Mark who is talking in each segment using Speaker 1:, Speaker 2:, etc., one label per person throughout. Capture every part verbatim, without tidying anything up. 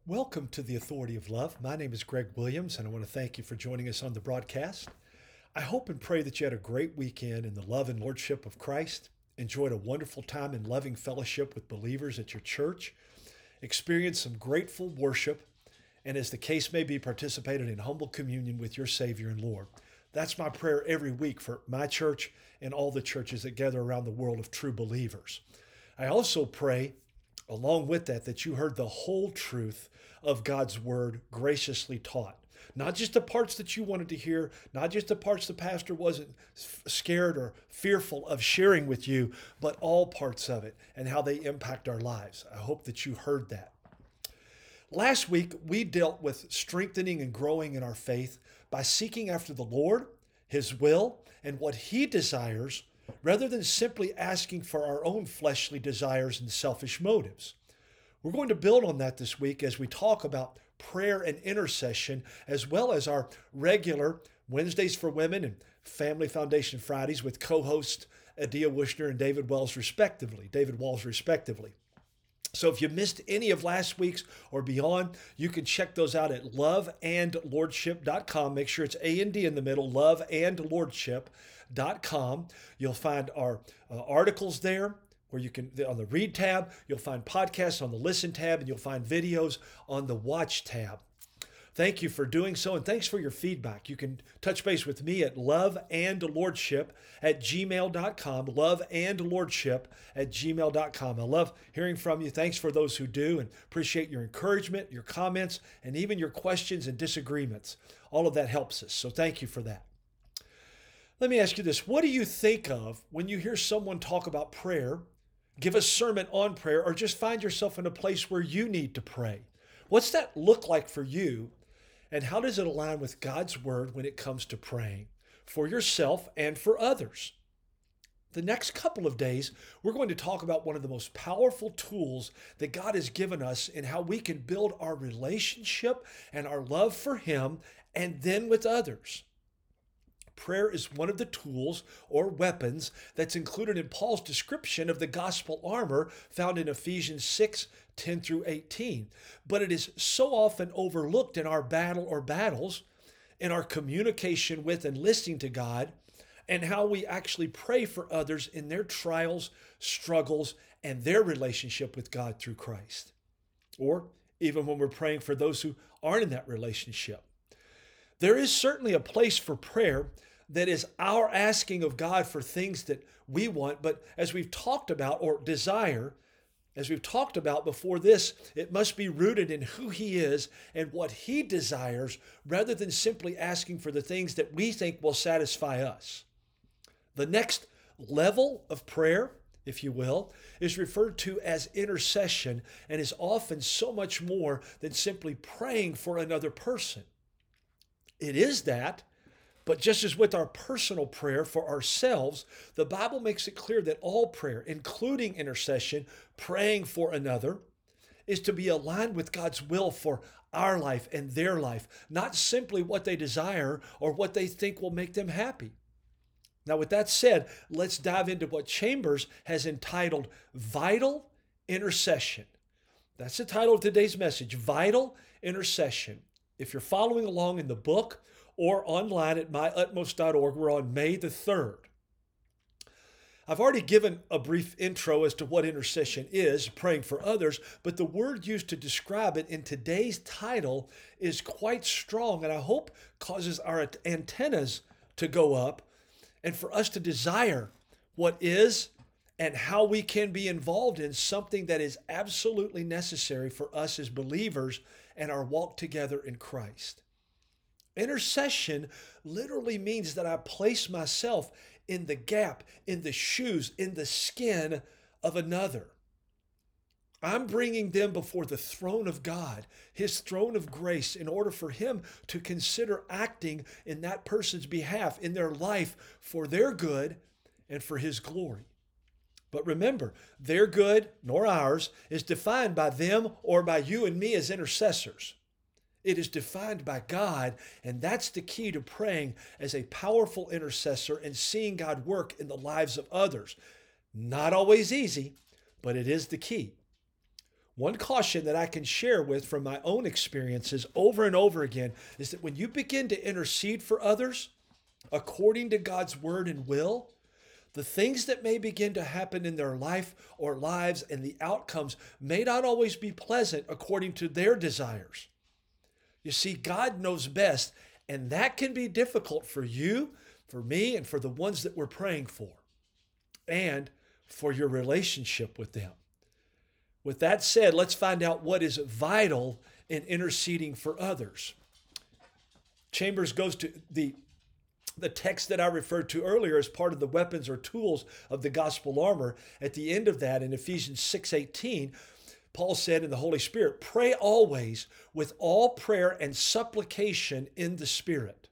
Speaker 1: Welcome to the Authority of Love. My name is Greg Williams, and I want to thank you for joining us on the broadcast. I hope and pray that you had a great weekend in the love and lordship of Christ, enjoyed a wonderful time in loving fellowship with believers at your church, experienced some grateful worship, and as the case may be, participated in humble communion with your Savior and Lord. That's my prayer every week for my church and all the churches that gather around the world of true believers. I also pray, along with that, that you heard the whole truth of God's word graciously taught. Not just the parts that you wanted to hear, not just the parts the pastor wasn't scared or fearful of sharing with you, but all parts of it and how they impact our lives. I hope that you heard that. Last week, we dealt with strengthening and growing in our faith by seeking after the Lord, His will, and what He desires, rather than simply asking for our own fleshly desires and selfish motives. We're going to build on that this week as we talk about prayer and intercession, as well as our regular Wednesdays for Women and Family Foundation Fridays with co-hosts Adia Wushner and David Wells, respectively. David Walls, respectively. So if you missed any of last week's or beyond, you can check those out at love and lordship dot com. Make sure it's A and D in the middle, love and lordship dot com. You'll find our uh, articles there where you can, on the read tab, you'll find podcasts on the listen tab, and you'll find videos on the watch tab. Thank you for doing so, and thanks for your feedback. You can touch base with me at loveandlordship at gmail dot com, loveandlordship at gmail dot com. I love hearing from you. Thanks for those who do, and appreciate your encouragement, your comments, and even your questions and disagreements. All of that helps us, so thank you for that. Let me ask you this. What do you think of when you hear someone talk about prayer, give a sermon on prayer, or just find yourself in a place where you need to pray? What's that look like for you? And how does it align with God's word when it comes to praying for yourself and for others? The next couple of days, we're going to talk about one of the most powerful tools that God has given us in how we can build our relationship and our love for Him and then with others. Prayer is one of the tools or weapons that's included in Paul's description of the gospel armor found in Ephesians six, ten through eighteen. But it is so often overlooked in our battle or battles, in our communication with and listening to God, and how we actually pray for others in their trials, struggles, and their relationship with God through Christ. Or even when we're praying for those who aren't in that relationship. There is certainly a place for prayer that is our asking of God for things that we want, but as we've talked about, or desire, as we've talked about before this, it must be rooted in who He is and what He desires, rather than simply asking for the things that we think will satisfy us. The next level of prayer, if you will, is referred to as intercession and is often so much more than simply praying for another person. It is that, but just as with our personal prayer for ourselves, the Bible makes it clear that all prayer, including intercession, praying for another, is to be aligned with God's will for our life and their life, not simply what they desire or what they think will make them happy. Now, with that said, let's dive into what Chambers has entitled Vital Intercession. That's the title of today's message, Vital Intercession. If you're following along in the book or online at my utmost dot org, we're on May the third. I've already given a brief intro as to what intercession is, praying for others, but the word used to describe it in today's title is quite strong, and I hope causes our antennas to go up and for us to desire what is and how we can be involved in something that is absolutely necessary for us as believers and our walk together in Christ. Intercession literally means that I place myself in the gap, in the shoes, in the skin of another. I'm bringing them before the throne of God, His throne of grace, in order for Him to consider acting in that person's behalf, in their life, for their good and for His glory. But remember, their good, nor ours, is defined by them or by you and me as intercessors. It is defined by God, and that's the key to praying as a powerful intercessor and seeing God work in the lives of others. Not always easy, but it is the key. One caution that I can share with from my own experiences over and over again is that when you begin to intercede for others according to God's word and will, the things that may begin to happen in their life or lives and the outcomes may not always be pleasant according to their desires. You see, God knows best, and that can be difficult for you, for me, and for the ones that we're praying for, and for your relationship with them. With that said, let's find out what is vital in interceding for others. Chambers goes to the The text that I referred to earlier as part of the weapons or tools of the gospel armor. At the end of that, in Ephesians six eighteen, Paul said in the Holy Spirit, pray always with all prayer and supplication in the Spirit.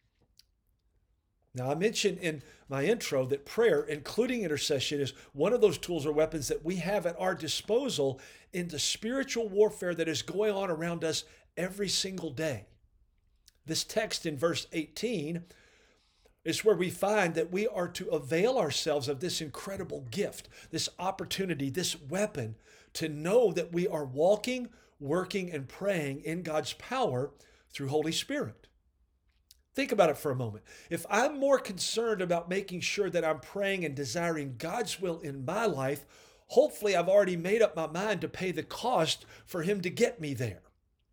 Speaker 1: Now, I mentioned in my intro that prayer, including intercession, is one of those tools or weapons that we have at our disposal in the spiritual warfare that is going on around us every single day. This text in verse eighteen is where we find that we are to avail ourselves of this incredible gift, this opportunity, this weapon, to know that we are walking, working, and praying in God's power through Holy Spirit. Think about it for a moment. If I'm more concerned about making sure that I'm praying and desiring God's will in my life, hopefully I've already made up my mind to pay the cost for Him to get me there.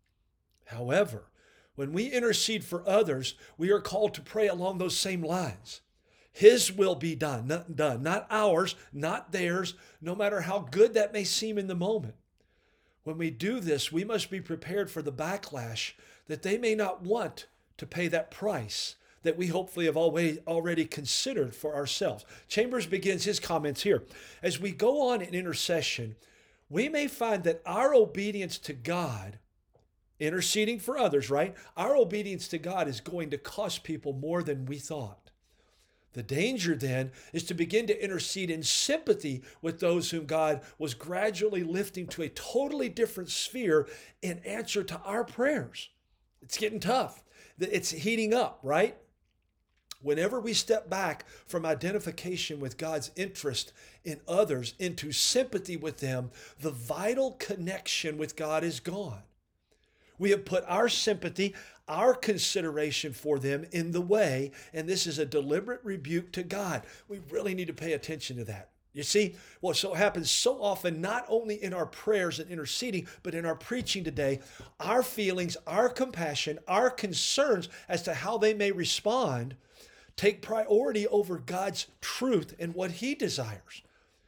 Speaker 1: However, when we intercede for others, we are called to pray along those same lines. His will be done, not done, not ours, not theirs, no matter how good that may seem in the moment. When we do this, we must be prepared for the backlash that they may not want to pay that price that we hopefully have already considered for ourselves. Chambers begins his comments here. As we go on in intercession, we may find that our obedience to God, interceding for others, right? Our obedience to God is going to cost people more than we thought. The danger then is to begin to intercede in sympathy with those whom God was gradually lifting to a totally different sphere in answer to our prayers. It's getting tough. It's heating up, right? Whenever we step back from identification with God's interest in others into sympathy with them, the vital connection with God is gone. We have put our sympathy, our consideration for them in the way, and this is a deliberate rebuke to God. We really need to pay attention to that. You see, well, so it happens so often, not only in our prayers and interceding, but in our preaching today, our feelings, our compassion, our concerns as to how they may respond take priority over God's truth and what He desires.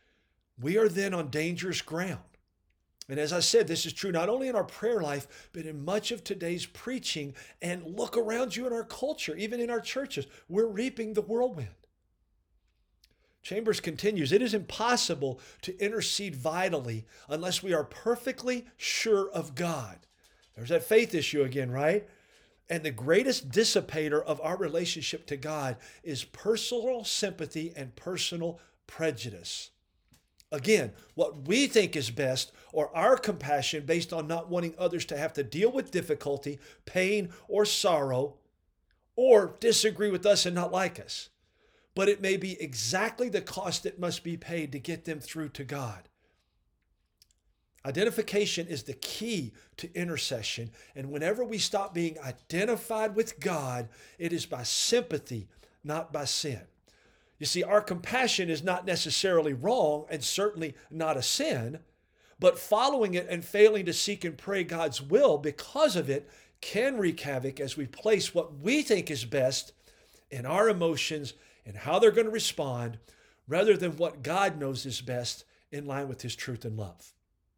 Speaker 1: We are then on dangerous ground. And as I said, this is true not only in our prayer life, but in much of today's preaching. And look around you in our culture, even in our churches, we're reaping the whirlwind. Chambers continues, it is impossible to intercede vitally unless we are perfectly sure of God. There's that faith issue again, right? And the greatest dissipator of our relationship to God is personal sympathy and personal prejudice. Again, what we think is best, or our compassion based on not wanting others to have to deal with difficulty, pain, or sorrow, or disagree with us and not like us. But it may be exactly the cost that must be paid to get them through to God. Identification is the key to intercession, and whenever we stop being identified with God, it is by sympathy, not by sin. You see, our compassion is not necessarily wrong and certainly not a sin, but following it and failing to seek and pray God's will because of it can wreak havoc as we place what we think is best in our emotions and how they're going to respond rather than what God knows is best in line with His truth and love.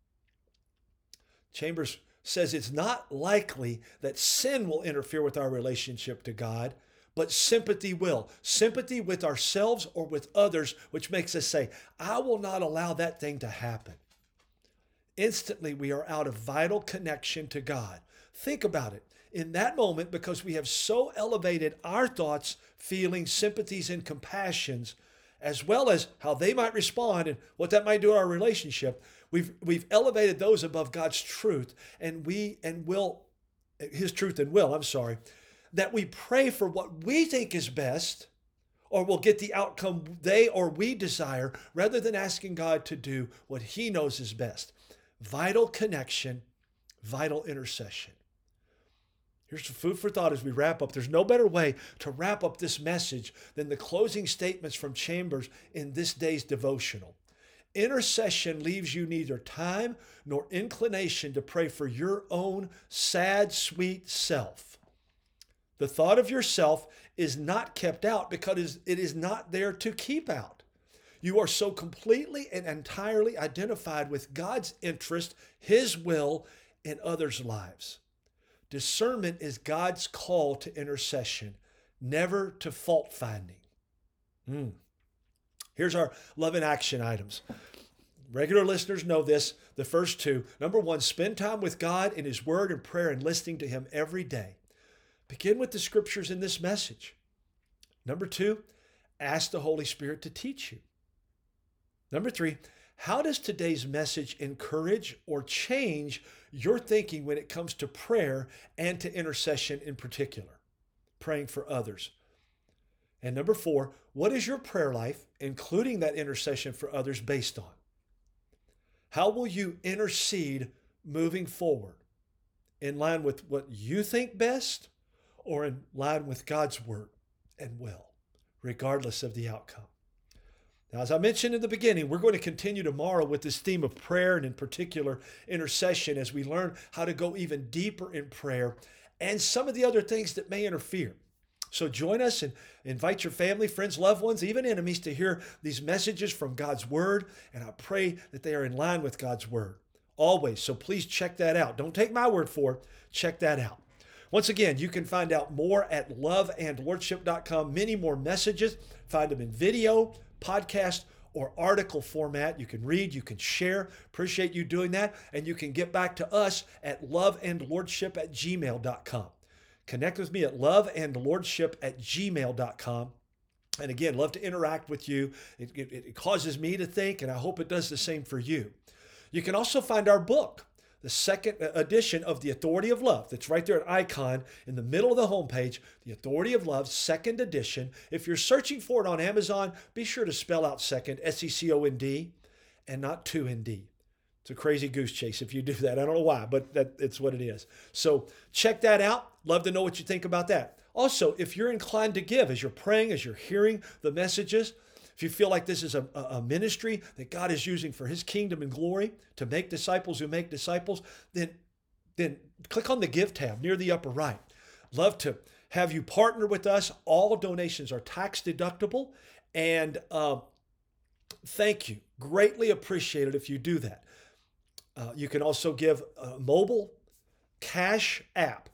Speaker 1: Chambers says it's not likely that sin will interfere with our relationship to God, but sympathy will. Sympathy with ourselves or with others, which makes us say, I will not allow that thing to happen. Instantly, we are out of vital connection to God. Think about it. In that moment, because we have so elevated our thoughts, feelings, sympathies, and compassions, as well as how they might respond and what that might do to our relationship, we've we've elevated those above God's truth, and we and will, His truth and will, I'm sorry, that we pray for what we think is best, or will get the outcome they or we desire, rather than asking God to do what He knows is best. vital connection, vital intercession. Here's some food for thought as we wrap up. There's no better way to wrap up this message than the closing statements from Chambers in this day's devotional. Intercession leaves you neither time nor inclination to pray for your own sad, sweet self. The thought of yourself is not kept out because it is not there to keep out. You are so completely and entirely identified with God's interest, His will in others' lives. Discernment is God's call to intercession, never to fault finding. Mm. Here's our love in action items. Regular listeners know this, the first two. Number one, spend time with God in His Word and prayer and listening to Him every day. Begin with the scriptures in this message. Number two, ask the Holy Spirit to teach you. Number three, how does today's message encourage or change your thinking when it comes to prayer and to intercession in particular, praying for others? And number four, what is your prayer life, including that intercession for others, based on? How will you intercede moving forward? In line with what you think best or in line with God's word and will, regardless of the outcome? Now, as I mentioned in the beginning, we're going to continue tomorrow with this theme of prayer and in particular intercession as we learn how to go even deeper in prayer and some of the other things that may interfere. So join us and invite your family, friends, loved ones, even enemies to hear these messages from God's Word. And I pray that they are in line with God's Word always. So please check that out. Don't take my word for it. Check that out. Once again, you can find out more at love and lordship dot com. Many more messages. Find them in video, podcast, or article format. You can read, you can share. Appreciate you doing that. And you can get back to us at love and lordship at gmail dot com. Connect with me at love and lordship at gmail dot com. And again, love to interact with you. It, it, it causes me to think, and I hope it does the same for you. You can also find our book, the second edition of The Authority of Love. That's right there, an icon in the middle of the homepage, The Authority of Love, second edition. If you're searching for it on Amazon, be sure to spell out second, S E C O N D, and not two N D. It's a crazy goose chase if you do that. I don't know why, but that, it's what it is. So check that out. Love to know what you think about that. Also, if you're inclined to give as you're praying, as you're hearing the messages, if you feel like this is a, a ministry that God is using for His kingdom and glory to make disciples who make disciples, then, then click on the Give tab near the upper right. Love to have you partner with us. All donations are tax deductible, and uh, thank you. Greatly appreciate it if you do that. Uh, you can also give a mobile cash app,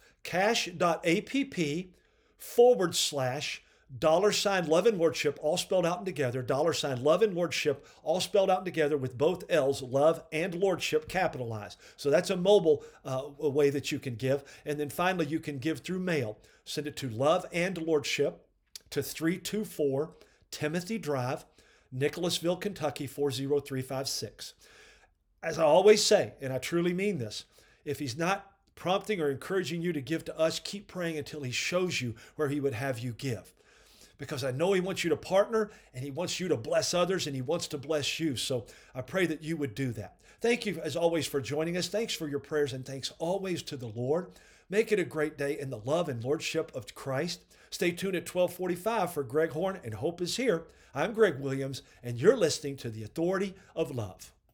Speaker 1: cash.app forward slash dollar sign love and lordship, all spelled out and together, dollar sign love and lordship, all spelled out and together with both L's, love and lordship capitalized. So that's a mobile uh, a way that you can give. And then finally, you can give through mail. Send it to Love and Lordship to three two four Timothy Drive, Nicholasville, Kentucky, four zero three five six. As I always say, and I truly mean this, if He's not prompting or encouraging you to give to us, keep praying until He shows you where He would have you give. Because I know He wants you to partner and He wants you to bless others and He wants to bless you. So I pray that you would do that. Thank you as always for joining us. Thanks for your prayers and thanks always to the Lord. Make it a great day in the love and lordship of Christ. Stay tuned at twelve forty-five for Greg Horn and Hope is Here. I'm Greg Williams and you're listening to The Authority of Love.